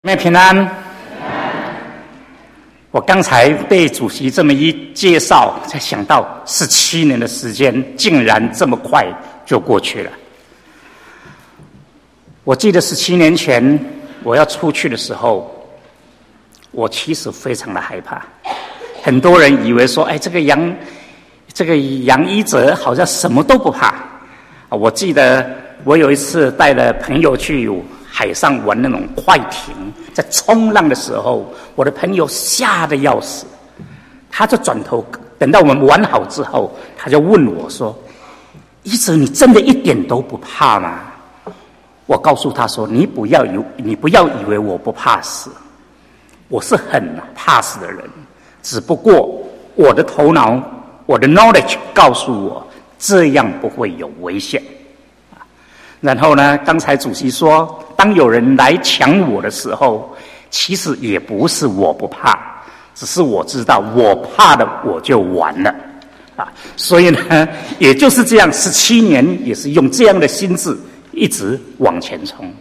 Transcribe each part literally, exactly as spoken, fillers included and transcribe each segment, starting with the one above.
妹平安。我刚才被主席这么一介绍，才想到十七年的时间竟然这么快就过去了。我记得十七年前我要出去的时候，我其实非常的害怕。很多人以为说，哎，这个杨这个杨一哲好像什么都不怕。我记得我有一次带了朋友去海上玩那种快艇，在冲浪的时候，我的朋友吓得要死，他就转头，等到我们玩好之后，他就问我说：“一哲，你真的一点都不怕吗？”我告诉他说：“你不要以你不要以为我不怕死，我是很怕死的人，只不过我的头脑，我的 knowledge 告诉我这样不会有危险。”然后呢，刚才主席说，当有人来抢我的时候，其实也不是我不怕，只是我知道我怕了我就完了啊。所以呢，也就是这样，十七年也是用这样的心智一直往前冲。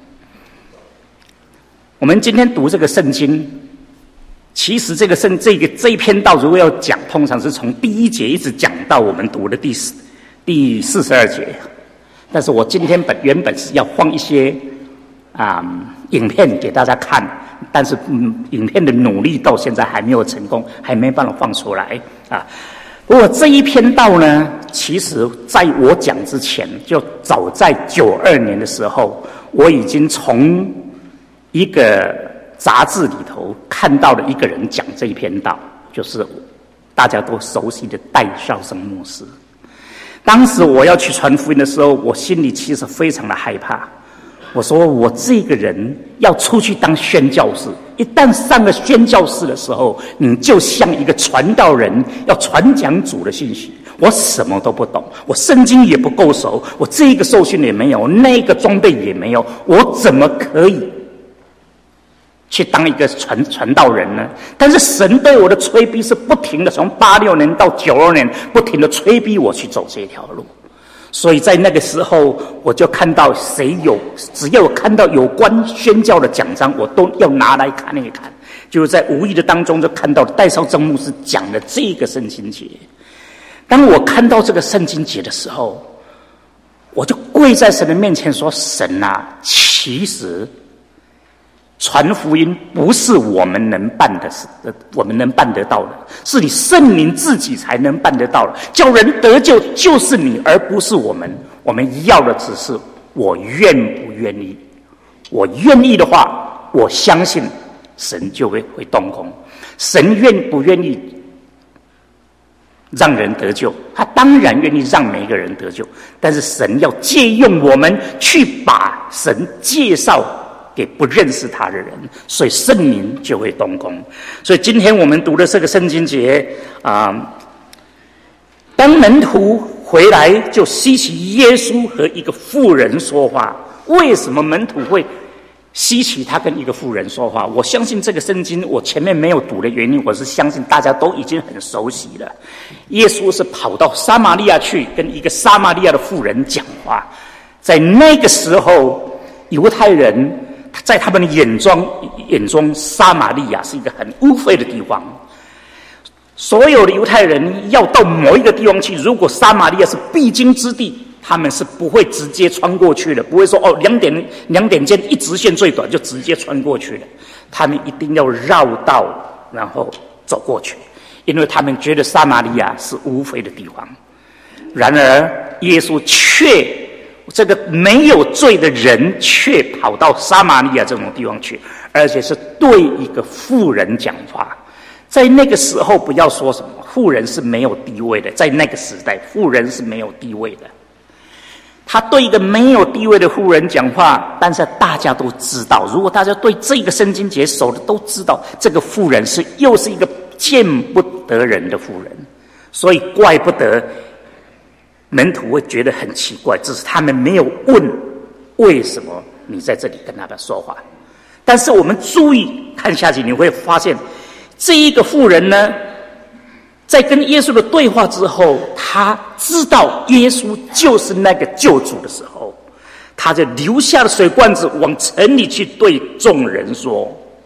我们今天读这个圣经，其实这个圣这个这一篇道如果要讲，通常是从第一节一直讲到我们读的第四第四十二节。但是我今天本原本是要放一些啊、嗯、影片给大家看，但是嗯影片的努力到现在还没有成功，还没办法放出来啊。不过这一篇道呢，其实在我讲之前，就早在九二年的时候，我已经从一个杂志里头看到了一个人讲这一篇道，就是大家都熟悉的戴绍生牧师。当时我要去传福音的时候，我心里其实非常的害怕。我说我这个人要出去当宣教士，一旦上了宣教士的时候，你就像一个传道人，要传讲主的信息。我什么都不懂，我圣经也不够熟，我这个受训也没有，那个装备也没有，我怎么可以去当一个传传道人呢？但是神对我的催逼是不停的，从八六年到九二年，不停的催逼我去走这条路。所以在那个时候，我就看到谁有，只要我看到有关宣教的讲章，我都要拿来看一看。就是在无意的当中，就看到戴绍生牧师讲的这个圣经节。当我看到这个圣经节的时候，我就跪在神的面前说：“神啊，其实传福音不是我们能办的事，我们能办得到的，是你圣灵自己才能办得到的。叫人得救就是你，而不是我们。我们要的只是我愿不愿意。我愿意的话，我相信神就会会动工。神愿不愿意让人得救？他当然愿意让每一个人得救，但是神要借用我们去把神介绍给不认识他的人，所以圣灵就会动工。所以今天我们读的这个圣经节啊、呃，当门徒回来就稀奇耶稣和一个妇人说话。为什么门徒会稀奇他跟一个妇人说话？我相信这个圣经我前面没有读的原因，我是相信大家都已经很熟悉了。耶稣是跑到撒玛利亚去跟一个撒玛利亚的妇人讲话，在那个时候犹太人在他们的眼中，眼中撒玛利亚是一个很污秽的地方。所有的犹太人要到某一个地方去，如果撒玛利亚是必经之地，他们是不会直接穿过去的，不会说哦两点两点间一直线最短就直接穿过去的，他们一定要绕道然后走过去，因为他们觉得撒玛利亚是污秽的地方。然而耶稣却这个没有罪的人却跑到撒玛利亚这种地方去，而且是对一个妇人讲话。在那个时候，不要说什么妇人是没有地位的，在那个时代妇人是没有地位的。他对一个没有地位的妇人讲话，但是大家都知道，如果大家对这个圣经节熟的都知道，这个妇人是又是一个见不得人的妇人，所以怪不得门徒会觉得很奇怪，只是他们没有问为什么你在这里跟他们说话。但是我们注意看下去，你会发现这一个妇人呢，在跟耶稣的对话之后，他知道耶稣就是那个救主的时候，他就留下了水罐子往城里去对众人说：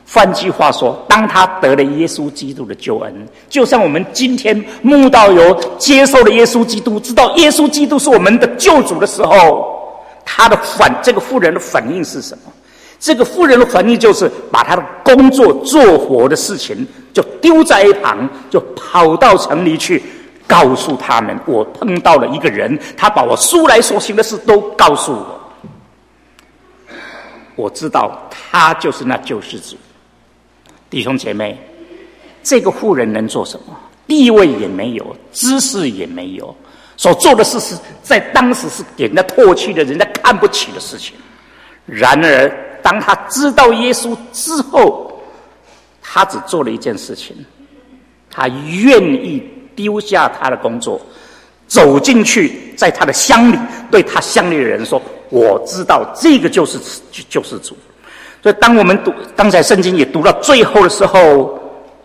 换句话说，当他得了耶稣基督的救恩，就像我们今天慕道友接受了耶稣基督，知道耶稣基督是我们的救主的时候，他的反这个妇人的反应是什么？这个妇人的反应就是把他的工作做活的事情就丢在一旁，就跑到城里去告诉他们，我碰到了一个人，他把我素来所行的事都告诉我，我知道他就是那救世主。弟兄姐妹，这个妇人能做什么？地位也没有，知识也没有，所做的事是在当时是给人家唾弃的，人家看不起的事情。然而当他知道耶稣之后，他只做了一件事情，他愿意丢下他的工作，走进去，在他的乡里对他乡里的人说，我知道这个就是救世主。所以当我们读刚才圣经也读到最后的时候，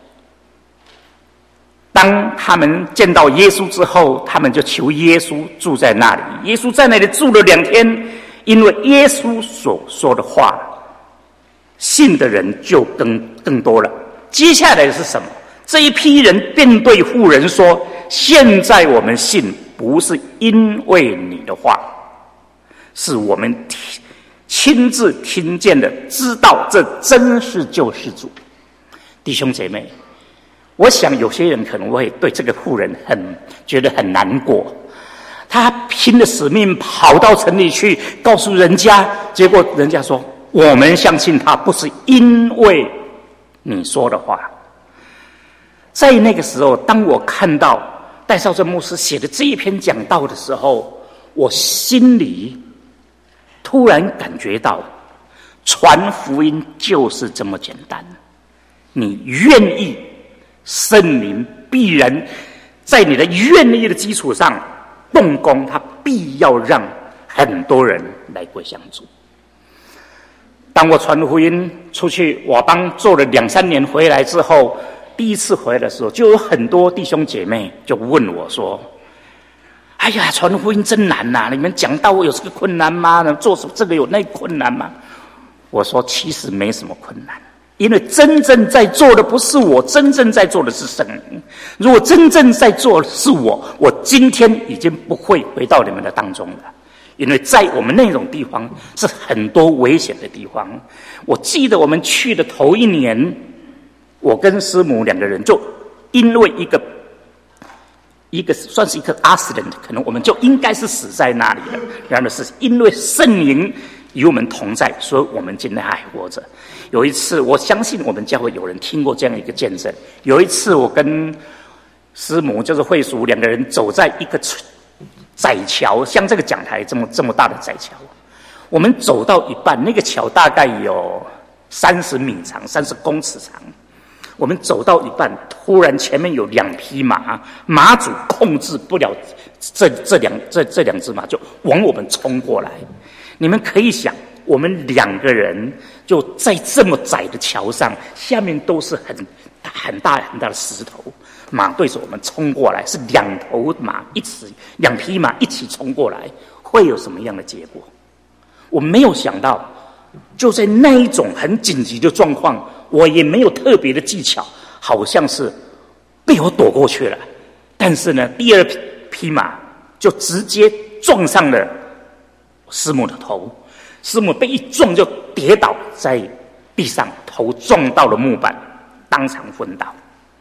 当他们见到耶稣之后，他们就求耶稣住在那里。耶稣在那里住了两天，因为耶稣所说的话，信的人就更更多了。接下来是什么？这一批人便对妇人说，现在我们信不是因为你的话，是我们亲自听见的，知道这真是救世主。弟兄姐妹，我想有些人可能会对这个妇人很觉得很难过，他拼了使命跑到城里去告诉人家，结果人家说，我们相信他不是因为你说的话。在那个时候，当我看到戴绍正牧师写的这一篇讲道的时候，我心里突然感觉到，传福音就是这么简单。你愿意，圣灵必然在你的愿意的基础上动工，他必要让很多人来归向主。当我传福音出去瓦邦做了两三年回来之后，第一次回来的时候，就有很多弟兄姐妹就问我说，哎呀，传福音真难呐、啊！你们讲道有这个困难吗？做这个有那困难吗？我说其实没什么困难，因为真正在做的不是我，真正在做的是圣灵。如果真正在做的是我，我今天已经不会回到你们的当中了。因为在我们那种地方是很多危险的地方。我记得我们去的头一年，我跟师母两个人就因为一个一个算是一个 accident， 可能我们就应该是死在那里了。然而是因为圣灵与我们同在，所以我们今天还活着。有一次，我相信我们教会有人听过这样一个见证。有一次，我跟师母就是慧淑两个人走在一个窄桥，像这个讲台这么这么大的窄桥，我们走到一半，那个桥大概有三十米长，三十公尺长。我们走到一半，突然前面有两匹马，马主控制不了这这两这这两只马，就往我们冲过来。你们可以想，我们两个人就在这么窄的桥上，下面都是很很大很大的石头，马对着我们冲过来，是两头马一起，两匹马一起冲过来，会有什么样的结果？我没有想到，就在那一种很紧急的状况，我也没有特别的技巧，好像是被我躲过去了。但是呢，第二匹马就直接撞上了师母的头，师母被一撞就跌倒在地上，头撞到了木板，当场昏倒。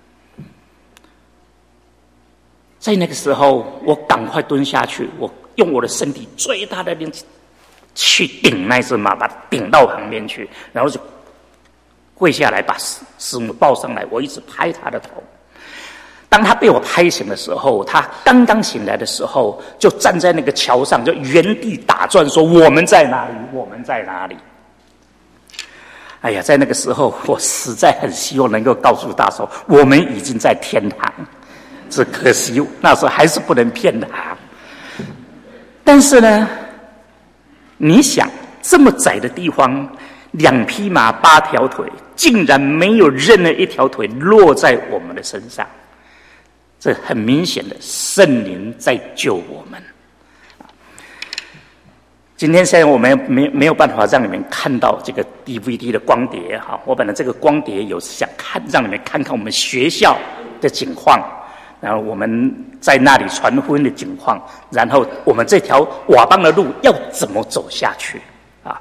在那个时候，我赶快蹲下去，我用我的身体最大的力气去顶那只马，把它顶到旁边去，然后就跪下来把师母抱上来，我一直拍他的头。当他被我拍醒的时候，他刚刚醒来的时候，就站在那个桥上，就原地打转，说：“我们在哪里？我们在哪里？”哎呀，在那个时候，我实在很希望能够告诉大家说，我们已经在天堂。只可惜那时候还是不能骗他。但是呢，你想这么窄的地方，两匹马八条腿，竟然没有任何一条腿落在我们的身上。这很明显的，圣灵在救我们。 今天现在我们没没有办法让你们看到这个 D V D 的光碟哈，我本来这个光碟有想看让你们看看我们学校的景况，然后我们在那里传福音的景况，然后我们这条瓦邦的路要怎么走下去啊？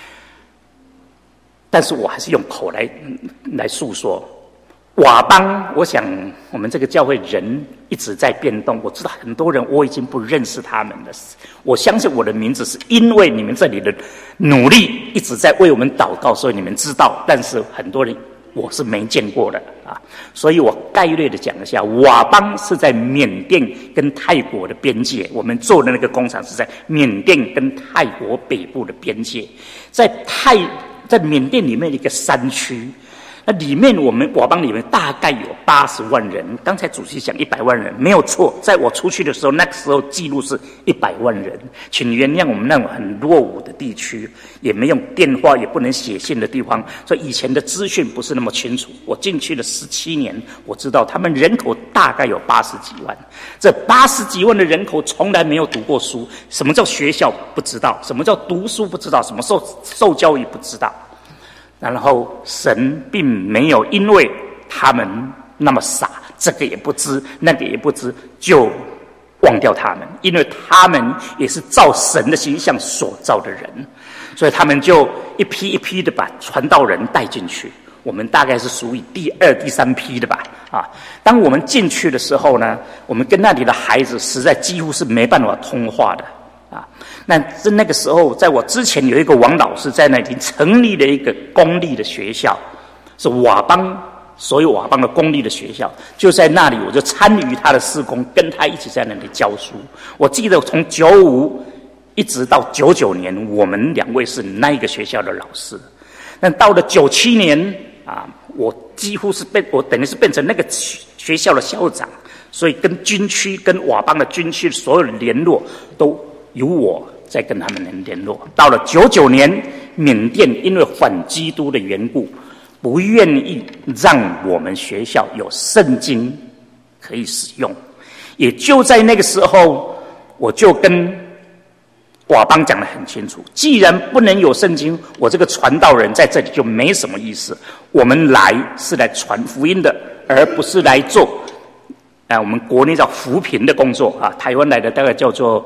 但是我还是用口来来诉说。瓦邦，我想我们这个教会人一直在变动，我知道很多人我已经不认识他们了。我相信我的名字是因为你们这里的努力一直在为我们祷告，所以你们知道。但是很多人我是没见过的啊，所以我概略的讲一下，瓦邦是在缅甸跟泰国的边界，我们做的那个工厂是在缅甸跟泰国北部的边界，在泰在缅甸里面的一个山区。那里面我们瓦邦里面大概有八十万人，刚才主席讲一百万人没有错，在我出去的时候，那个时候记录是一百万人，请原谅我们那种很落伍的地区，也没有电话，也不能写信的地方，所以以前的资讯不是那么清楚。我进去了十七年，我知道他们人口大概有八十几万，这八十几万的人口从来没有读过书，什么叫学校不知道，什么叫读书不知道，什么受受教育不知道。然后神并没有因为他们那么傻，这个也不知，那个也不知，就忘掉他们，因为他们也是照神的形象所造的人，所以他们就一批一批的把传道人带进去。我们大概是属于第二、第三批的吧。啊，当我们进去的时候呢，我们跟那里的孩子实在几乎是没办法通话的。啊，那在那个时候，在我之前有一个王老师在那里成立了一个公立的学校，是瓦邦所有瓦邦的公立的学校，就在那里我就参与他的事工，跟他一起在那里教书。我记得从九五一直到九九年，我们两位是那一个学校的老师。但到了九七年啊，我几乎是变，我等于是变成那个学校的校长，所以跟军区、跟瓦邦的军区所有的联络都由我在跟他们人联络。到了九九年，缅甸因为反基督的缘故，不愿意让我们学校有圣经可以使用。也就在那个时候，我就跟瓦邦讲得很清楚，既然不能有圣经，我这个传道人在这里就没什么意思。我们来是来传福音的，而不是来做啊，我们国内叫扶贫的工作啊，台湾来的大概叫做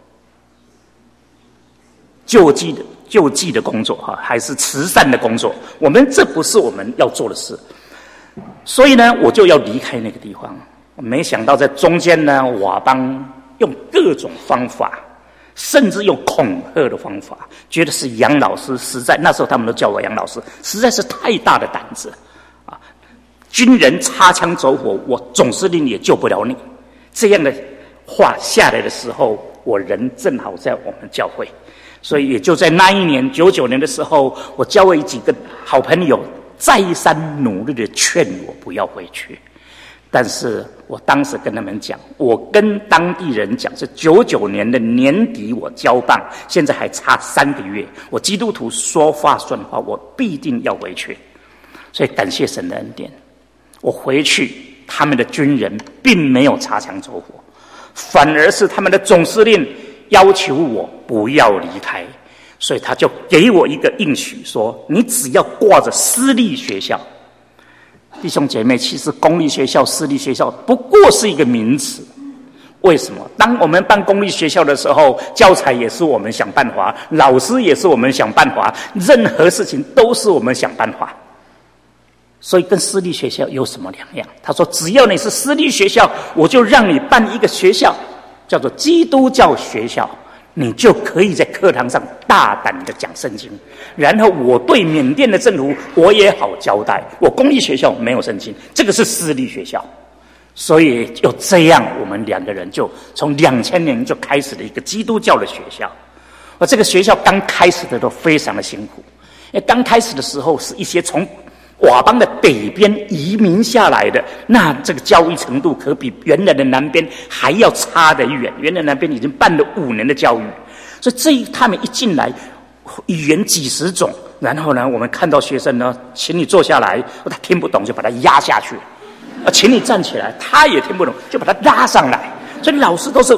救济的救济的工作哈，还是慈善的工作，我们这不是我们要做的事。所以呢，我就要离开那个地方。没想到在中间呢，瓦邦用各种方法，甚至用恐吓的方法，觉得是杨老师实在，那时候他们都叫我杨老师，实在是太大的胆子啊！军人擦枪走火，我总司令也救不了你。这样的话下来的时候，我人正好在我们教会。所以也就在那一年九九年的时候，我教会几个好朋友再三努力的劝我不要回去。但是我当时跟他们讲，我跟当地人讲，是九九年的年底我交棒，现在还差三个月，我基督徒说话算话，我必定要回去。所以感谢神的恩典，我回去，他们的军人并没有擦枪走火，反而是他们的总司令要求我不要离开，所以他就给我一个应许，说你只要挂着私立学校。弟兄姐妹，其实公立学校、私立学校不过是一个名词。为什么？当我们办公立学校的时候，教材也是我们想办法，老师也是我们想办法，任何事情都是我们想办法。所以跟私立学校有什么两样？他说，只要你是私立学校，我就让你办一个学校，叫做基督教学校，你就可以在课堂上大胆的讲圣经。然后我对缅甸的政府我也好交代，我公立学校没有圣经，这个是私立学校。所以就这样，我们两个人就从两千年就开始了一个基督教的学校。而这个学校刚开始的都非常的辛苦，因为刚开始的时候是一些从瓦邦的北边移民下来的，那这个教育程度可比原来的南边还要差得远。原来南边已经办了五年的教育，所以这一他们一进来，语言几十种，然后呢，我们看到学生呢，请你坐下来，他听不懂就把他压下去，啊，请你站起来，他也听不懂，就把他拉上来。所以老师都是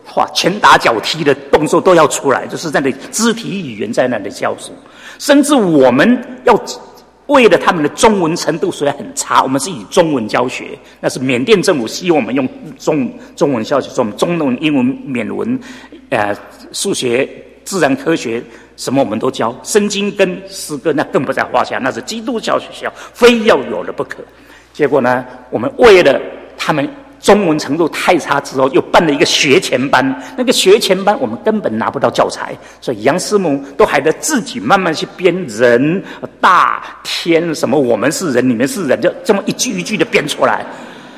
哇，拳打脚踢的动作都要出来，就是在那里肢体语言在那里教书，甚至我们要为了他们的中文程度虽然很差，我们是以中文教学，那是缅甸政府希望我们用中中文教学，说我们中文、英文、缅文、呃数学、自然科学什么我们都教，圣经跟诗歌那更不在话下，那是基督教学校，非要有的不可。结果呢，我们为了他们中文程度太差之后，又办了一个学前班。那个学前班我们根本拿不到教材，所以杨师母都还得自己慢慢去编人、大、天什么，我们是人，你们是人，就这么一句一句的编出来，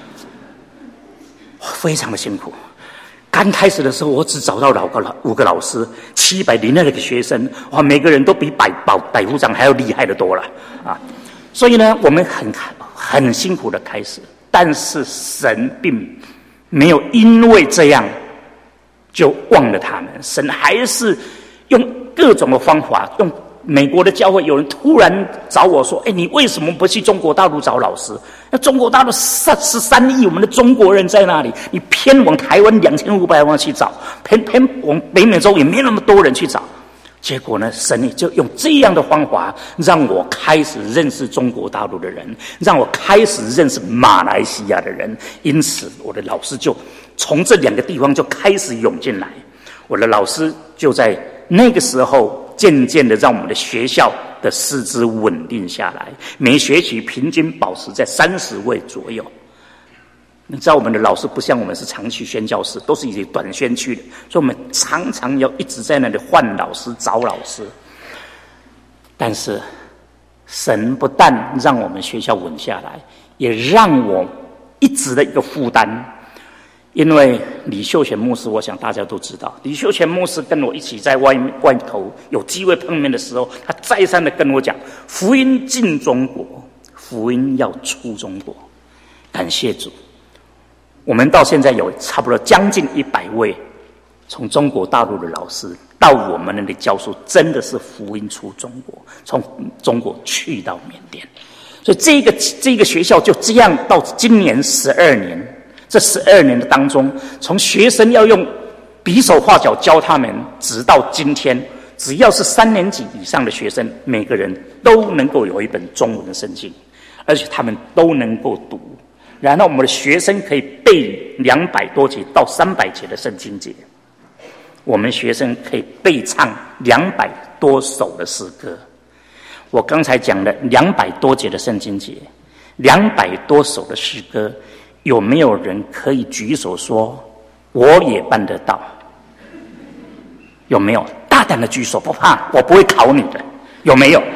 非常的辛苦。刚开始的时候，我只找到老个老五个老师，七百零二个学生，哇，每个人都比百保百夫长还要厉害的多了啊！所以呢，我们很很辛苦的开始。但是神并没有因为这样就忘了他们，神还是用各种的方法，用美国的教会有人突然找我说：“哎，你为什么不去中国大陆找老师？那中国大陆十十三亿我们的中国人在那里，你偏往台湾两千五百万去找，偏偏往北美洲也没那么多人去找。”结果呢，神也就用这样的方法让我开始认识中国大陆的人，让我开始认识马来西亚的人。因此我的老师就从这两个地方就开始涌进来，我的老师就在那个时候渐渐的让我们的学校的师资稳定下来，每学期平均保持在三十位左右。你知道我们的老师不像我们是常去宣教室，都是以短宣去的，所以我们常常要一直在那里换老师找老师。但是神不但让我们学校稳下来，也让我一直的一个负担。因为李秀全牧师，我想大家都知道，李秀全牧师跟我一起在外外头有机会碰面的时候，他再三的跟我讲，福音进中国，福音要出中国。感谢主，我们到现在有差不多将近一百位从中国大陆的老师到我们那里教书，真的是福音出中国，从中国去到缅甸。所以这个这个学校就这样到今年十二年，这十二年的当中，从学生要用比手画脚教他们，直到今天，只要是三年级以上的学生，每个人都能够有一本中文的圣经，而且他们都能够读。然后我们的学生可以背两百多节到三百节的圣经节，我们学生可以背唱两百多首的诗歌。我刚才讲了两百多节的圣经节，两百多首的诗歌，有没有人可以举手说我也办得到？有没有？大胆的举手，不怕，我不会考你的。有没有？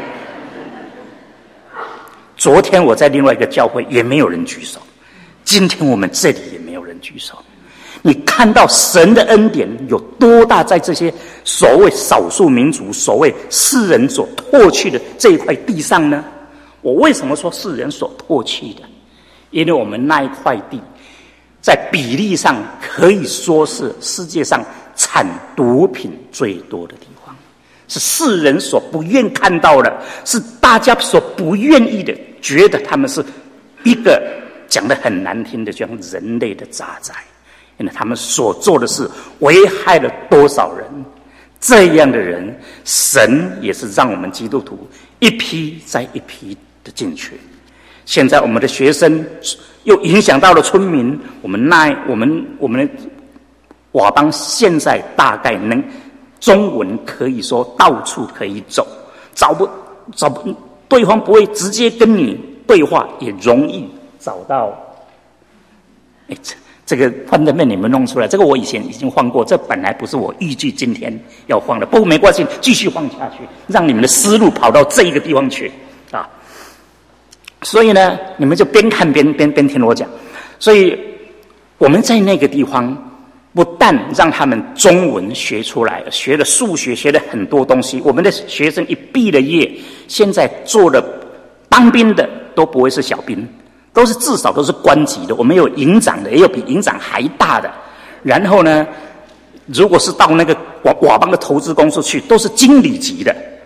昨天我在另外一个教会也没有人举手，今天我们这里也没有人举手。你看到神的恩典有多大，在这些所谓少数民族、所谓世人所唾弃的这一块地上呢？我为什么说世人所唾弃的？因为我们那一块地在比例上可以说是世界上产毒品最多的地方，是世人所不愿看到的，是大家所不愿意的，觉得他们是一个讲得很难听的，就像人类的渣滓，因为他们所做的事危害了多少人。这样的人，神也是让我们基督徒一批再一批的进去。现在我们的学生又影响到了村民，我们那我们我们的瓦邦现在大概能中文可以说到处可以走，找不找不对方不会直接跟你对话，也容易找到。哎，这这个幻灯片你们弄出来，这个我以前已经放过，这本来不是我预计今天要放的，不过没关系，继续放下去，让你们的思路跑到这一个地方去啊。所以呢，你们就边看边边边听我讲。所以我们在那个地方，不但让他们中文学出来，学了数学，学了很多东西。我们的学生一毕了业，现在做了当兵的都不会是小兵，都是至少都是官级的。我们有营长的，也有比营长还大的。然后呢，如果是到那个瓦瓦邦的投资公司去，都是经理级的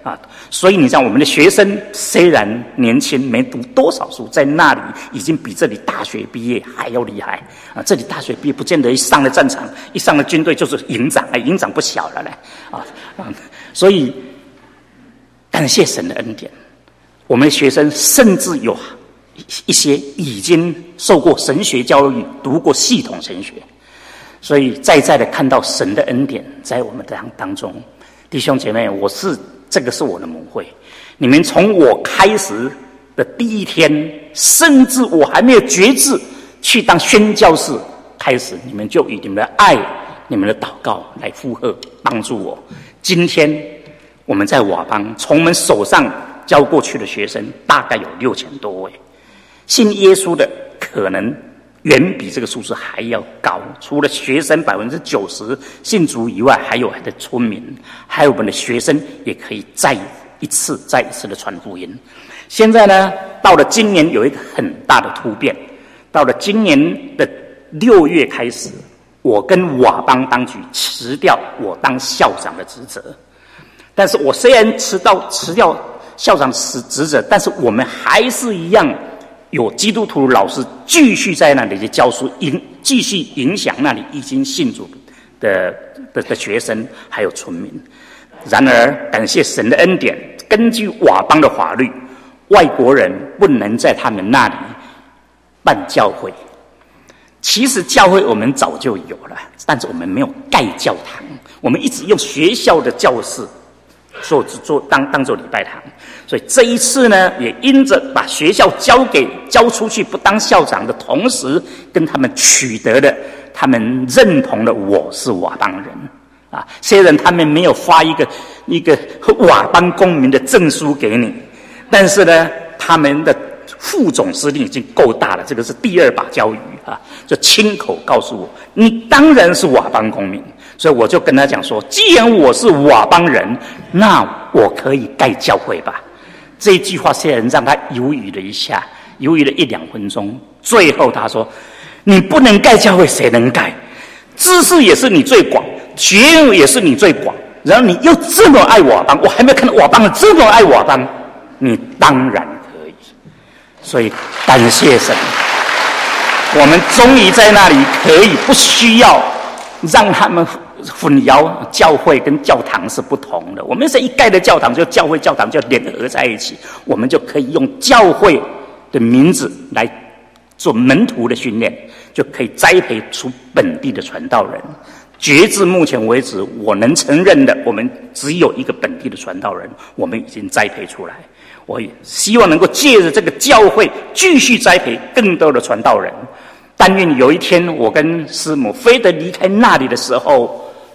啊。所以你知道，我们的学生虽然年轻，没读多少书，在那里已经比这里大学毕业还要厉害啊！这里大学毕业不见得一上了战场，一上了军队就是营长，哎，营长不小了嘞啊啊！所以感谢神的恩典，我们的学生甚至有一些已经受过神学教育，读过系统神学。所以再再的看到神的恩典在我们当当中，弟兄姐妹，我是这个是我的母会，你们从我开始的第一天，甚至我还没有决志去当宣教士开始，你们就以你们的爱、你们的祷告来附和帮助我。今天我们在瓦邦，从我们手上教过去的学生大概有六千多位，信耶稣的可能远比这个数字还要高。除了学生百分之九十信主以外，还有我们的村民，还有我们的学生，也可以再一次、再一次的传福音。现在呢，到了今年有一个很大的突变。到了今年的六月开始，我跟瓦邦当局辞掉我当校长的职责。但是我虽然辞到辞掉校长职职责，但是我们还是一样。有基督徒老师继续在那里去教书，影继续影响那里已经信主的 的, 的学生还有村民。然而，感谢神的恩典，根据瓦邦的法律，外国人不能在他们那里办教会。其实教会我们早就有了，但是我们没有盖教堂，我们一直用学校的教室做做当当做礼拜堂。所以这一次呢，也因着把学校交给交出去不当校长的同时，跟他们取得了他们认同的我是瓦邦人啊。虽然他们没有发一个一个瓦邦公民的证书给你，但是呢，他们的副总司令已经够大了，这个是第二把交椅啊，就亲口告诉我，你当然是瓦邦公民。所以我就跟他讲说，既然我是瓦邦人，那我可以盖教会吧。这一句话虽然让他犹豫了一下，犹豫了一两分钟，最后他说：“你不能盖教会，谁能盖？知识也是你最广，学问也是你最广，然后你又这么爱瓦邦，我还没有看到瓦邦人这么爱瓦邦，你当然可以。”所以感谢神，我们终于在那里可以不需要让他们混淆教会跟教堂是不同的。我们是一概的教堂，就教会教堂就联合在一起，我们就可以用教会的名字来做门徒的训练，就可以栽培出本地的传道人。截至目前为止，我能承认的，我们只有一个本地的传道人，我们已经栽培出来。我也希望能够借着这个教会继续栽培更多的传道人。但愿有一天我跟师母非得离开那里的时候，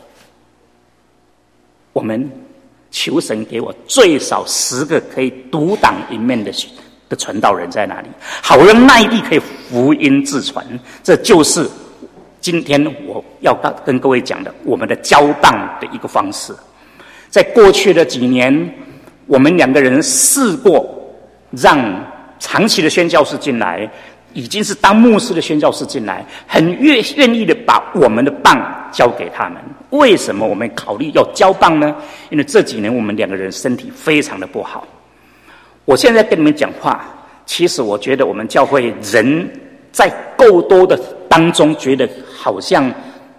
我们求神给我最少十个可以独当一面的的传道人在那里，好让那一地可以福音自传。这就是今天我要跟各位讲的我们的交办的一个方式。在过去的几年，我们两个人试过让长期的宣教士进来，已经是当牧师的宣教士进来，很愿愿意的把我们的棒交给他们。为什么我们考虑要交棒呢？因为这几年我们两个人身体非常的不好。我现在跟你们讲话，其实我觉得我们教会人在够多的当中，觉得好像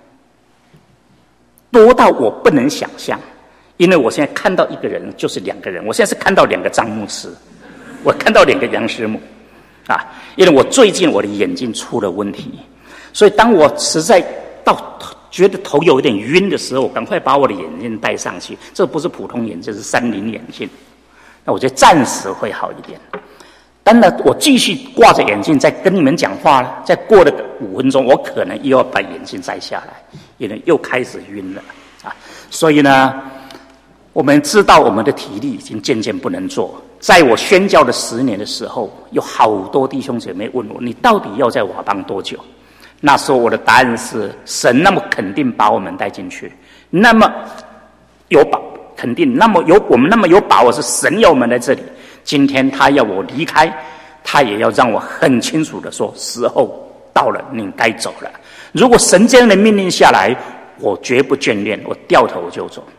多到我不能想象。因为我现在看到一个人就是两个人，我现在是看到两个张牧师，我看到两个杨师母啊。因为我最近我的眼睛出了问题，所以当我实在到觉得头有一点晕的时候，我赶快把我的眼镜戴上去。这不是普通眼镜，是三菱眼镜。那我觉得暂时会好一点。当然，我继续挂着眼镜在跟你们讲话，再过了五分钟，我可能又要把眼镜摘下来，因为又开始晕了啊。所以呢，我们知道我们的体力已经渐渐不能做。在我宣教的十年的时候，有好多弟兄姐妹问我，你到底要在瓦邦多久？那时候我的答案是，神那么肯定把我们带进去，那么有把肯定，那么有我们那么有把握是神要我们在这里。今天他要我离开，他也要让我很清楚的说，时候到了，你该走了。如果神这样的命令下来，我绝不眷恋，我掉头就走。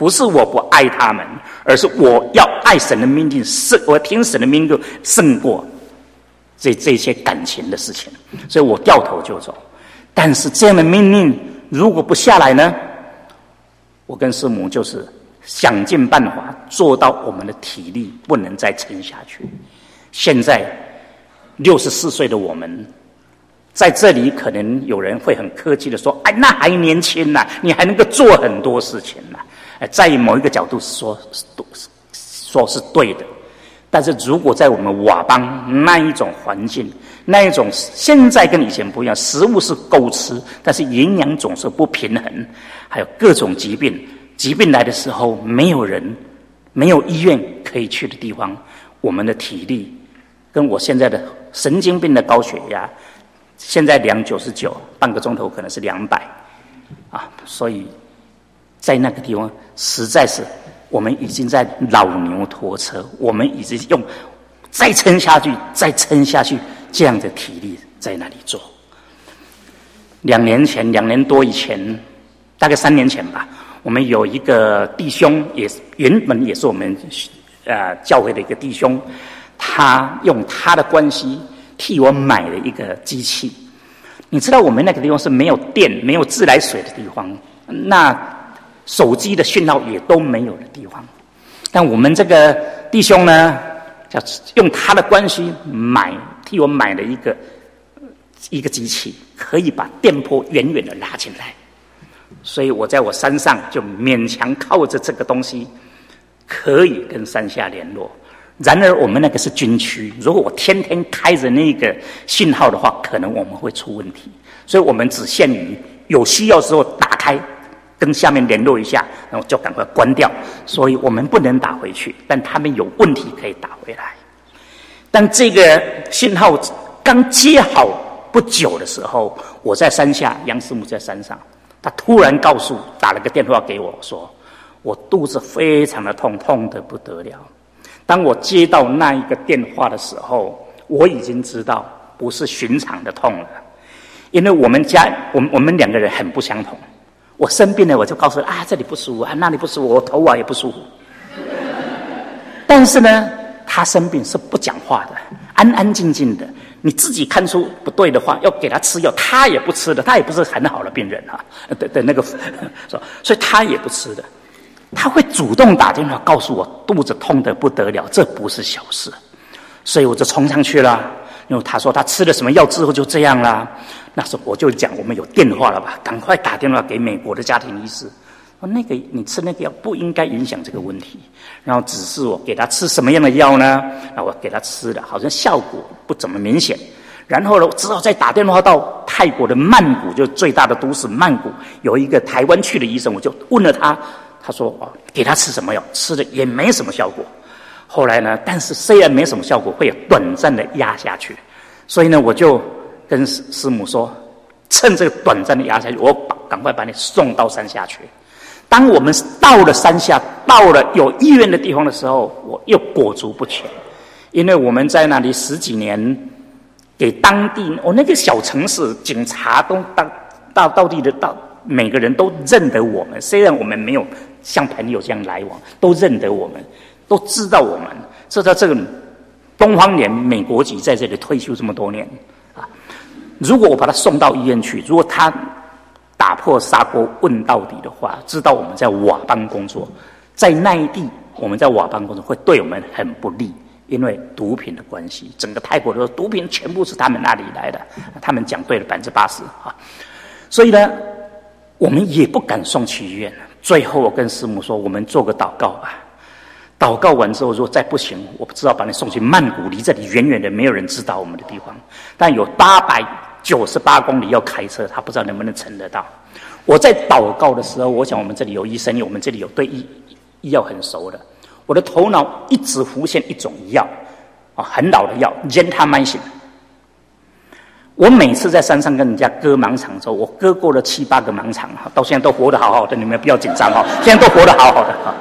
不是我不爱他们，而是我要爱神的命令，胜我听神的命令胜过这这些感情的事情，所以我掉头就走。但是这样的命令如果不下来呢，我跟师母就是想尽办法做到我们的体力不能再撑下去。现在六十四岁的我们在这里，可能有人会很客气的说：“哎，那还年轻呐、啊，你还能够做很多事情呐、啊。”在某一个角度说，说是对的。但是如果在我们瓦邦那一种环境，那一种现在跟以前不一样，食物是够吃，但是营养总是不平衡，还有各种疾病，疾病来的时候，没有人，没有医院可以去的地方，我们的体力跟我现在的神经病的高血压，现在量九十九，半个钟头可能是两百，啊，所以在那个地方实在是。我们已经在老牛拖车，我们已经用再撑下去，再撑下去这样的体力在那里做。两年前，两年多以前，大概三年前吧，我们有一个弟兄，也原本也是我们呃教会的一个弟兄，他用他的关系替我买了一个机器。你知道我们那个地方是没有电、没有自来水的地方，那手机的讯号也都没有的地方，但我们这个弟兄呢，叫用他的关系买替我买了一个一个机器，可以把电波远远的拉进来，所以我在我山上就勉强靠着这个东西，可以跟山下联络。然而我们那个是军区，如果我天天开着那个信号的话，可能我们会出问题，所以我们只限于有需要的时候打开。跟下面联络一下，然后就赶快关掉，所以我们不能打回去，但他们有问题可以打回来。但这个信号刚接好不久的时候，我在山下，杨师母在山上，他突然告诉打了个电话给我说，我肚子非常的痛，痛得不得了。当我接到那一个电话的时候，我已经知道不是寻常的痛了，因为我们家我们我们两个人很不相同。我生病了，我就告诉他啊，这里不舒服啊，那里不舒服，我头啊也不舒服。但是呢，他生病是不讲话的，安安静静的。你自己看出不对的话，要给他吃药，他也不吃的，他也不是很好的病人啊。的的那个，所以他也不吃的。他会主动打电话告诉我肚子痛得不得了，这不是小事。所以我就冲上去了。因为他说他吃了什么药之后就这样啦，那时候我就讲我们有电话了吧，赶快打电话给美国的家庭医师，说那个你吃那个药不应该影响这个问题，然后指示我给他吃什么样的药呢？那我给他吃了，好像效果不怎么明显。然后呢，我只好再打电话到泰国的曼谷，就最大的都市曼谷，有一个台湾去的医生，我就问了他，他说哦，给他吃什么药，吃的也没什么效果。后来呢，但是虽然没什么效果，会有短暂的压下去，所以呢，我就跟师母说，趁这个短暂的压下去，我赶快把你送到山下去。当我们到了山下，到了有医院的地方的时候，我又裹足不前，因为我们在那里十几年，给当地我、哦、那个小城市警察都到到到地的到每个人都认得我们，虽然我们没有像朋友这样来往，都认得我们。都知道我们，知道这个东方人美国籍在这里退休这么多年啊。如果我把他送到医院去，如果他打破砂锅问到底的话，知道我们在瓦邦工作，在内地我们在瓦邦工作会对我们很不利，因为毒品的关系，整个泰国的毒品全部是他们那里来的，他们讲对了百分之八十啊。所以呢，我们也不敢送去医院。最后我跟师母说，我们做个祷告吧。祷告完之后，如果再不行，我不知道把你送去曼谷，离这里远远的，没有人知道我们的地方，但有八百九十八公里要开车，他不知道能不能撑得到。我在祷告的时候，我想我们这里有医生，我们这里有对医医药很熟的，我的头脑一直浮现一种药啊，很老的药 gentamicin。我每次在山上跟人家割盲肠的时候，我割过了七八个盲肠，到现在都活得好好的，你们不要紧张哈，现在都活得好好的哈。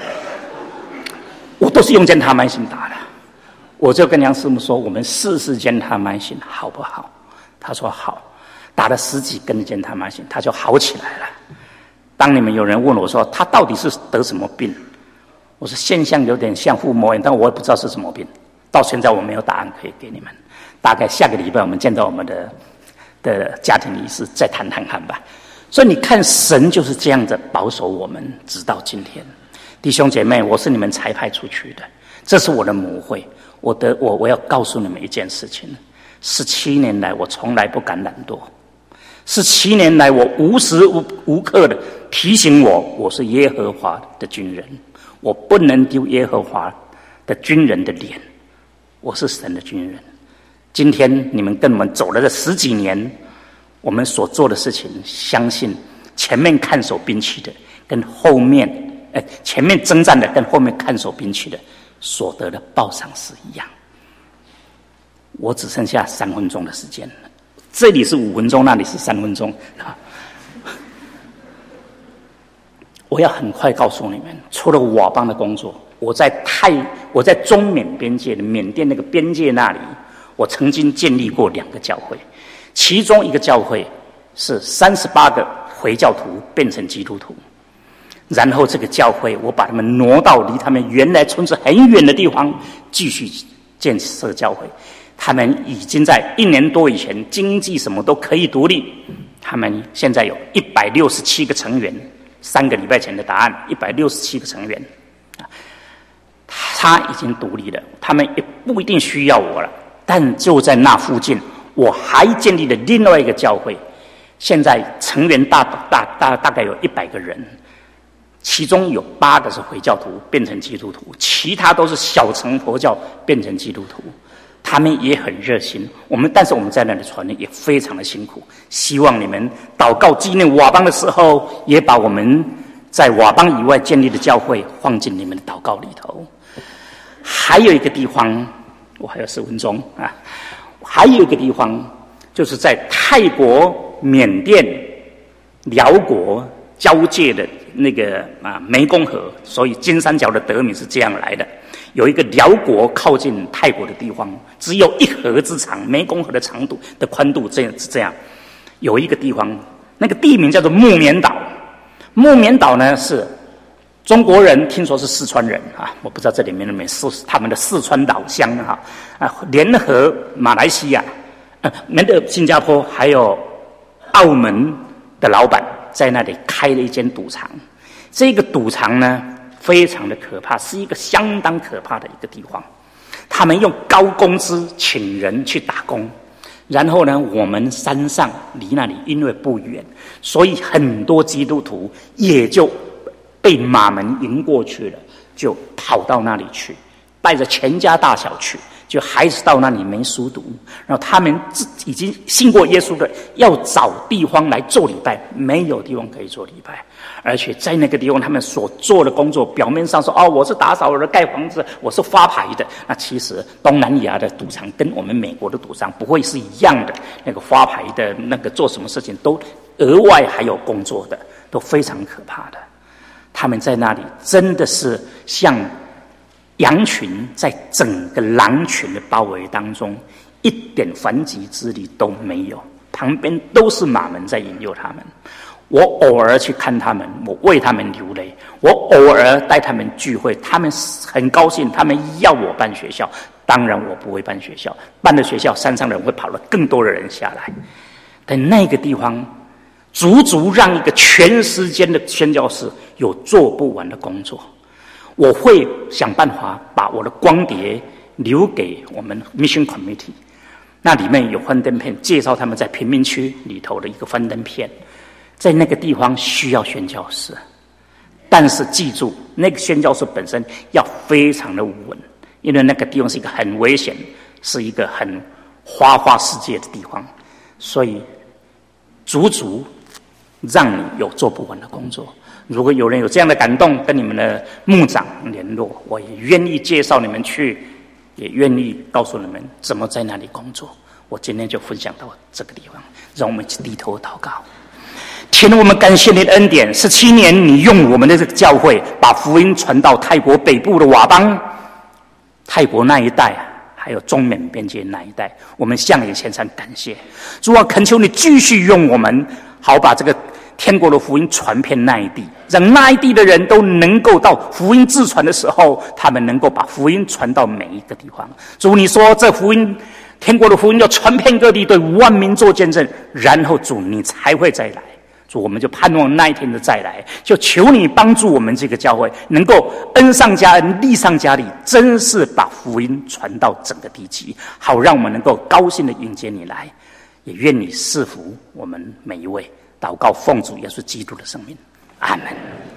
我都是用gentamicin打的，我就跟杨师母说，我们试试gentamicin好不好？他说好，打了十几根gentamicin，他就好起来了。 当你们有人问我说他到底是得什么病，我说现象有点像腹膜炎，但我也不知道是什么病，到现在我没有答案可以给你们。大概下个礼拜我们见到我们的的家庭医师再谈谈看吧。所以你看，神就是这样子保守我们直到今天。弟兄姐妹，我是你们才派出去的，这是我的母会。我的我我要告诉你们一件事情：十七年来我从来不敢懒惰，十七年来我无时无无刻的提醒我，我是耶和华的军人，我不能丢耶和华的军人的脸，我是神的军人。今天你们跟我们走了这十几年，我们所做的事情，相信前面看守兵器的跟后面哎前面征战的跟后面看守兵器的所得的报赏是一样。我只剩下三分钟的时间了，这里是五分钟，那里是三分钟啊！我要很快告诉你们，除了我邦的工作，我在泰我在中缅边界的缅甸那个边界那里，我曾经建立过两个教会，其中一个教会是三十八个回教徒变成基督徒，然后这个教会我把他们挪到离他们原来村子很远的地方继续建设教会。他们已经在一年多以前经济什么都可以独立，他们现在有一百六十七个成员，三个礼拜前的答案一百六十七个成员，他已经独立了，他们也不一定需要我了。但就在那附近，我还建立了另外一个教会，现在成员大大大大概有一百个人，其中有八个是回教徒变成基督徒，其他都是小乘佛教变成基督徒。他们也很热心，我们但是我们在那里传也非常的辛苦。希望你们祷告纪念瓦邦的时候，也把我们在瓦邦以外建立的教会放进你们的祷告里头。还有一个地方，我还有十分钟啊，还有一个地方就是在泰国、缅甸、辽国交界的那个啊湄公河，所以金三角的得名是这样来的。有一个辽国靠近泰国的地方，只有一河之长，湄公河的长度的宽度这样是这样。有一个地方，那个地名叫做木棉岛。木棉岛呢是中国人，听说是四川人啊，我不知道这里面有没有是他们的四川老乡哈啊，联合马来西亚、呃，那个新加坡还有澳门的老板在那里开了一间赌场。这个赌场呢，非常的可怕，是一个相当可怕的一个地方。他们用高工资请人去打工，然后呢，我们山上离那里因为不远，所以很多基督徒也就被马门迎过去了，就跑到那里去，带着全家大小去，就孩子到那里没书读，然后他们已经信过耶稣的，要找地方来做礼拜，没有地方可以做礼拜。而且在那个地方，他们所做的工作，表面上说哦，我是打扫，我是盖房子，我是发牌的。那其实东南亚的赌场跟我们美国的赌场不会是一样的，那个发牌的，那个做什么事情都额外还有工作的，都非常可怕的。他们在那里真的是像羊群在整个狼群的包围当中，一点反击之力都没有，旁边都是马门在引诱他们。我偶尔去看他们，我为他们流泪，我偶尔带他们聚会，他们很高兴，他们要我办学校，当然我不会办学校，办了学校山上的人会跑了更多的人下来。但那个地方足足让一个全时间的宣教士有做不完的工作。我会想办法把我的光碟留给我们 Mission Committee， 那里面有幻灯片，介绍他们在贫民区里头的一个幻灯片。在那个地方需要宣教士，但是记住，那个宣教士本身要非常的稳，因为那个地方是一个很危险，是一个很花花世界的地方，所以足足让你有做不完的工作。如果有人有这样的感动，跟你们的牧长联络，我也愿意介绍你们去，也愿意告诉你们怎么在那里工作。我今天就分享到这个地方，让我们一起低头祷告。天，我们感谢你的恩典，十七年你用我们的这个教会把福音传到泰国北部的佤邦，泰国那一带还有中缅边界那一带，我们向你献上感谢。主啊，恳求你继续用我们，好把这个天国的福音传遍那一地，让那一地的人都能够到福音自传的时候，他们能够把福音传到每一个地方。主，你说这福音，天国的福音要传遍各地，对万民做见证，然后主你才会再来。主，我们就盼望那一天的再来，就求你帮助我们这个教会能够恩上加恩，利上加利，真是把福音传到整个地极，好让我们能够高兴的迎接你来。也愿你赐福我们每一位。祷告奉主耶稣基督的圣名，阿门。